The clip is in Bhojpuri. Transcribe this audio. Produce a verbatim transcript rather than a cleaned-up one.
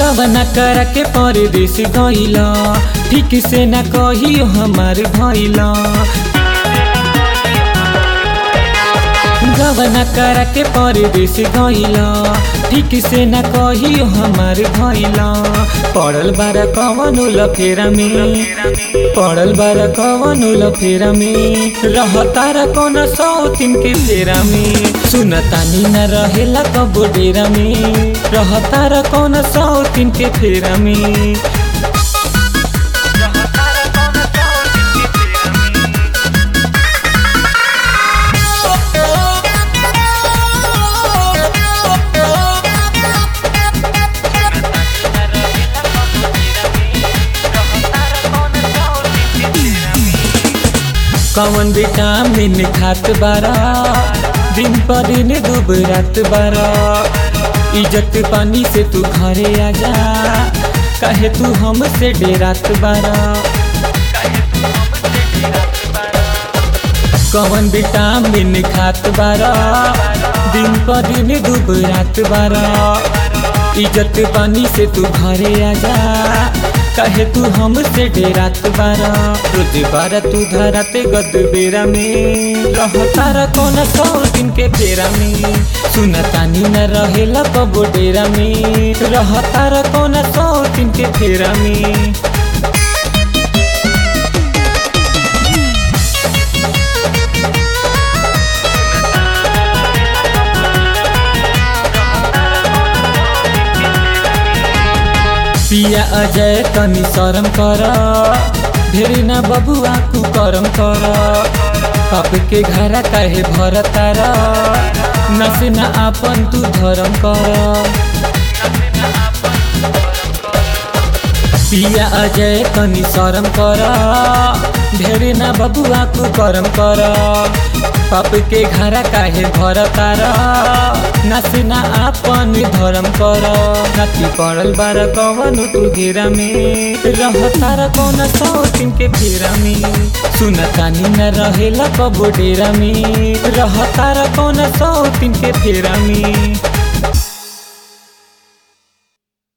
गवना कर के परदेश गइला, ठीक से न कहियो हमार भइला। गवना कर के परदेश गइला, ठीक से न कहियो हमार भइला। पड़ल बार कवनो लफेरा में, पड़ल बार कवनो लफेरा में, रहतार कौन सौतीन के फेरा में। सुनतानी न रहेला कबो डेरा में, रहतार कौन सौतीन के फेरा में। कौन विटामिन खात बारा, दिन पर दिन दुबरात बारा। इज्जत पानी से तू घरे आजा, काहे तू हमसे डेरात बारा। कौन विटामिन खात बारा, दिन पर दिन दुबरात बारा। इज्जत पानी से तू घरे आजा, काहे तू हमसे डेरात बारा। रोज बारा तू धराते गद बेरा में, रहतार कौन सौतीन के फेरा में। सुनतानी न रहेला कबो डेरा में, रहतार कौन सौतीन के फेरा में। पिया अजय तनी शरम कर, ढेरी ना बबुआ कु करम कर। पाप के घरा काहे भरतार, नस न आपन तू धरम कर। पिया अजय तनी शरम कर, ढेरी ना बबुआ कु करम कर। पाप के घरा काहे भरतार, नस न आपन धरम कर। नाती पड़ल बार कवनो तू घेरा में, रहतार कौन सौतीन के फेरा में। सुनतानी न रहेला कबो डेरा में, रहतार कौन सौतीन के फेरा में।